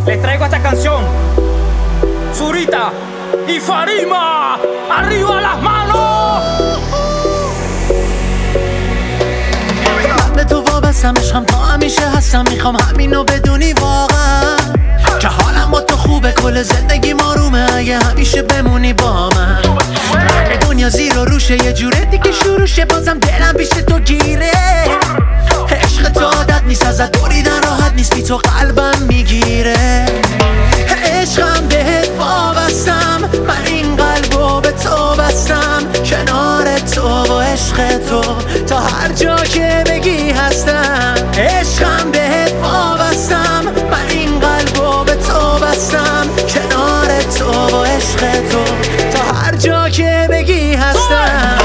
Les traigo esta canción. Zurita y Farima, arriba las manos. به تو وابستم، عشقم تا همیشه هستم. میخوام همینو بدونی واقعا که حالم با تو خوبه، کل زندگی آرومه اگه همیشه بمونی با من. اگه دنیا زیر و روشه، یه جوره دیگه شروع شه، بازم دلم پیش تو گیره. عشق تو عادت نیست، ازت بریدن راحت نیست، بی تو قلبم میگیره. عشقم بهت وابستم، من این قلبو به تو بستم. کنار تو و عشق تو تا هر جا که بگی هستم. عشقم بهت وابستم، من این قلبو به تو بستم. کنار تو و عشق تو تا هر جا که بگی هستم.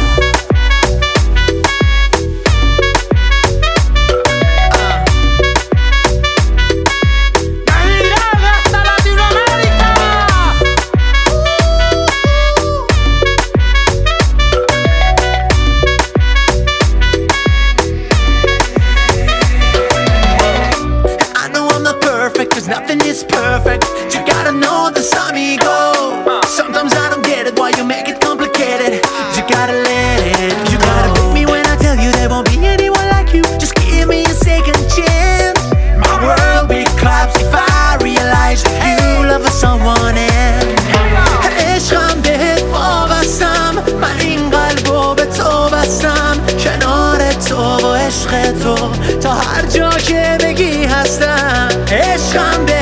Cause nothing is perfect. You gotta know the amigo. Sometimes I don't get it, why you make it complicated. You gotta let it. You gotta believe me when I tell you there won't be anyone like you. Just give me a second chance. My world will collapse if I realize you love someone else. عشقم بهت وابستم، من این قلبو به تو بستم. کنار تو و عشق تو تا هر جا که بگی هستم. عشقم